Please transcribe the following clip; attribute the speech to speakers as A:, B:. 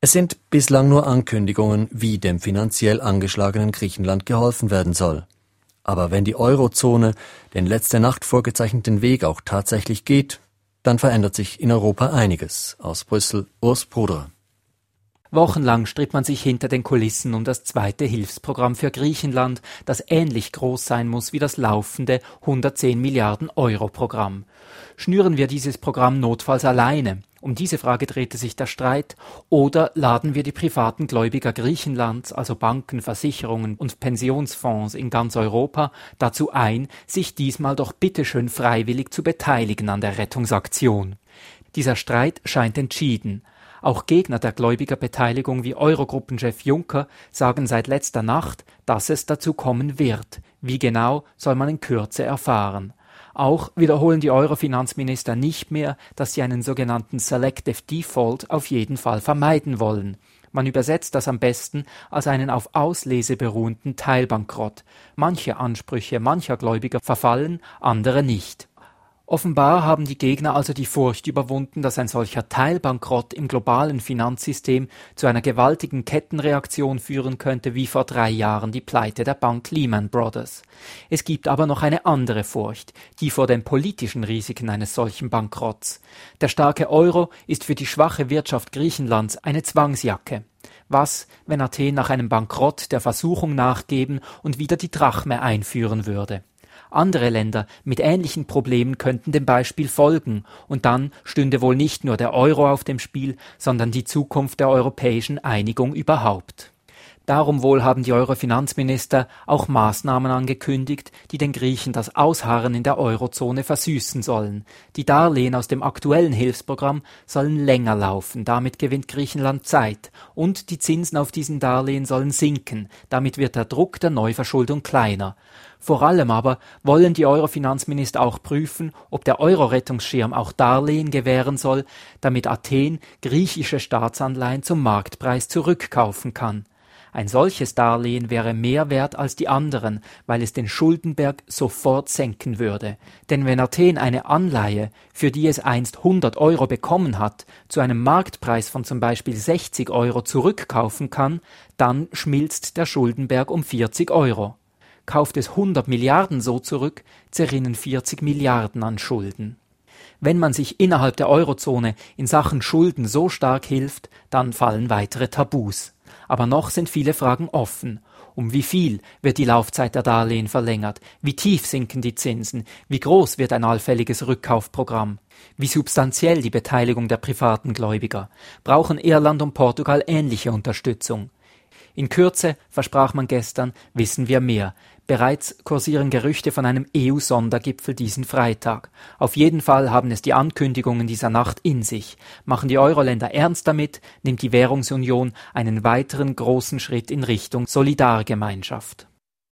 A: Es sind bislang nur Ankündigungen, wie dem finanziell angeschlagenen Griechenland geholfen werden soll. Aber wenn die Eurozone den letzte Nacht vorgezeichneten Weg auch tatsächlich geht, dann verändert sich in Europa einiges. Aus Brüssel, Urs Bruder.
B: Wochenlang stritt man sich hinter den Kulissen um das zweite Hilfsprogramm für Griechenland, das ähnlich groß sein muss wie das laufende 110 Milliarden Euro Programm. Schnüren wir dieses Programm notfalls alleine? Um diese Frage drehte sich der Streit. Oder laden wir die privaten Gläubiger Griechenlands, also Banken, Versicherungen und Pensionsfonds in ganz Europa, dazu ein, sich diesmal doch bitteschön freiwillig zu beteiligen an der Rettungsaktion? Dieser Streit scheint entschieden. Auch Gegner der Gläubigerbeteiligung wie Eurogruppenchef Juncker sagen seit letzter Nacht, dass es dazu kommen wird. Wie genau, soll man in Kürze erfahren. Auch wiederholen die Euro-Finanzminister nicht mehr, dass sie einen sogenannten Selective Default auf jeden Fall vermeiden wollen. Man übersetzt das am besten als einen auf Auslese beruhenden Teilbankrott. Manche Ansprüche mancher Gläubiger verfallen, andere nicht. Offenbar haben die Gegner also die Furcht überwunden, dass ein solcher Teilbankrott im globalen Finanzsystem zu einer gewaltigen Kettenreaktion führen könnte, wie vor 3 Jahren die Pleite der Bank Lehman Brothers. Es gibt aber noch eine andere Furcht, die vor den politischen Risiken eines solchen Bankrotts. Der starke Euro ist für die schwache Wirtschaft Griechenlands eine Zwangsjacke. Was, wenn Athen nach einem Bankrott der Versuchung nachgeben und wieder die Drachme einführen würde? Andere Länder mit ähnlichen Problemen könnten dem Beispiel folgen, und dann stünde wohl nicht nur der Euro auf dem Spiel, sondern die Zukunft der europäischen Einigung überhaupt. Darum wohl haben die Euro-Finanzminister auch Maßnahmen angekündigt, die den Griechen das Ausharren in der Eurozone versüßen sollen. Die Darlehen aus dem aktuellen Hilfsprogramm sollen länger laufen, damit gewinnt Griechenland Zeit, und die Zinsen auf diesen Darlehen sollen sinken, damit wird der Druck der Neuverschuldung kleiner. Vor allem aber wollen die Euro-Finanzminister auch prüfen, ob der Euro-Rettungsschirm auch Darlehen gewähren soll, damit Athen griechische Staatsanleihen zum Marktpreis zurückkaufen kann. Ein solches Darlehen wäre mehr wert als die anderen, weil es den Schuldenberg sofort senken würde. Denn wenn Athen eine Anleihe, für die es einst 100 Euro bekommen hat, zu einem Marktpreis von zum Beispiel 60 Euro zurückkaufen kann, dann schmilzt der Schuldenberg um 40 Euro. Kauft es 100 Milliarden so zurück, zerrinnen 40 Milliarden an Schulden. Wenn man sich innerhalb der Eurozone in Sachen Schulden so stark hilft, dann fallen weitere Tabus. Aber noch sind viele Fragen offen. Um wie viel wird die Laufzeit der Darlehen verlängert? Wie tief sinken die Zinsen? Wie groß wird ein allfälliges Rückkaufprogramm? Wie substanziell die Beteiligung der privaten Gläubiger? Brauchen Irland und Portugal ähnliche Unterstützung? In Kürze, versprach man gestern, wissen wir mehr. Bereits kursieren Gerüchte von einem EU-Sondergipfel diesen Freitag. Auf jeden Fall haben es die Ankündigungen dieser Nacht in sich. Machen die Euro-Länder ernst damit, nimmt die Währungsunion einen weiteren großen Schritt in Richtung Solidargemeinschaft.